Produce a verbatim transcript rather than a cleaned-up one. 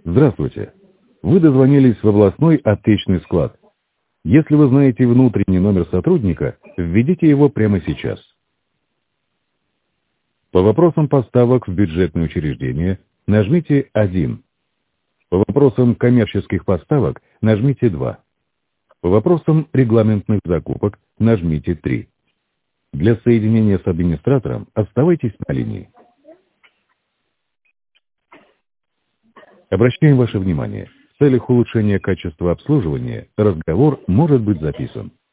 Здравствуйте. Вы дозвонились в областной аптечный склад. Если вы знаете внутренний номер сотрудника, введите его прямо сейчас. По вопросам поставок в бюджетные учреждения нажмите один. По вопросам коммерческих поставок нажмите два. По вопросам регламентных закупок нажмите три. Для соединения с администратором оставайтесь на линии. Обращаем ваше внимание, в целях улучшения качества обслуживания разговор может быть записан.